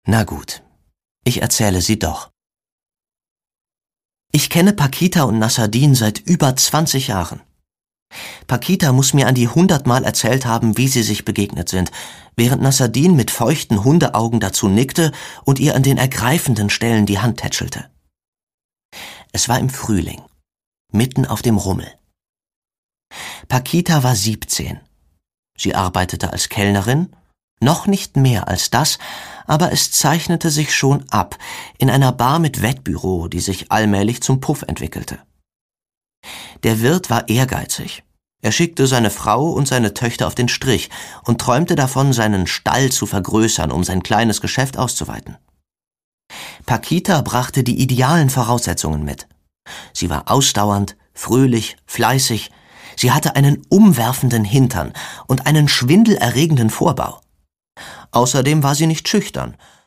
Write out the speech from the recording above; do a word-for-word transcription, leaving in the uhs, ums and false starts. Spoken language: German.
Na gut, ich erzähle sie doch. Ich kenne Pakita und Nasserdin seit über zwanzig Jahren. Pakita muss mir an die hundertmal erzählt haben, wie sie sich begegnet sind, während Nasserdin mit feuchten Hundeaugen dazu nickte und ihr an den ergreifenden Stellen die Hand tätschelte. Es war im Frühling, mitten auf dem Rummel. Pakita war siebzehn. Sie arbeitete als Kellnerin, noch nicht mehr als das, aber es zeichnete sich schon ab in einer Bar mit Wettbüro, die sich allmählich zum Puff entwickelte. Der Wirt war ehrgeizig. Er schickte seine Frau und seine Töchter auf den Strich und träumte davon, seinen Stall zu vergrößern, um sein kleines Geschäft auszuweiten. Pakita brachte die idealen Voraussetzungen mit. Sie war ausdauernd, fröhlich, fleißig. Sie hatte einen umwerfenden Hintern und einen schwindelerregenden Vorbau. Außerdem war sie nicht schüchtern,